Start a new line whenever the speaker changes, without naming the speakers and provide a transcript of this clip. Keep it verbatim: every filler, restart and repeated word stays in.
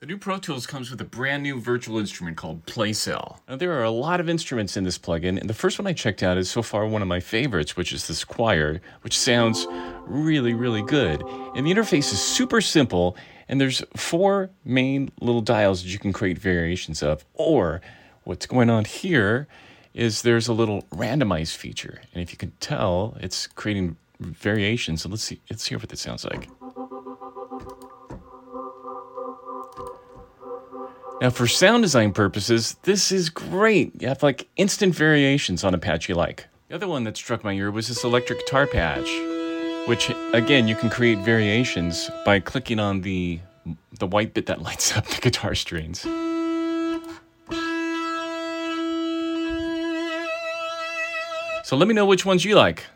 The new Pro Tools comes with a brand new virtual instrument called PlayCell. Now, there are a lot of instruments in this plugin, and the first one I checked out is so far one of my favorites, which is this Choir, which sounds really, really good. And the interface is super simple, and there's four main little dials that you can create variations of. Or what's going on here is there's a little randomize feature, and if you can tell, it's creating variations. So let's see, let's hear what this sounds like. Now, for sound design purposes, this is great. You have like instant variations on a patch you like. The other one that struck my ear was this electric guitar patch, which again, you can create variations by clicking on the, the white bit that lights up the guitar strings. So let me know which ones you like.